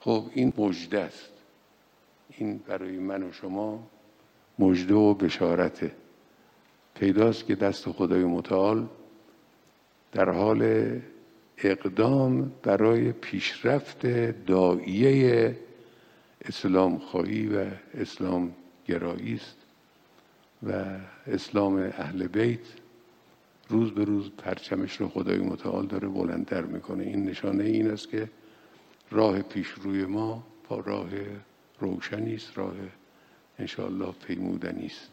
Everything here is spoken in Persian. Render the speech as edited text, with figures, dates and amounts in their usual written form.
خب این مژده است، این برای من و شما مژده و بشارته. پیداست که دست خدای متعال در حال اقدام برای پیشرفت داعیه اسلام خواهی و اسلام گرایی است و اسلام اهل بیت روز به روز پرچمش رو خدای متعال داره بلندتر میکنه. این نشانه این است که راه پیش روی ما راه روشنی است، راه انشاءالله پیمودنی است.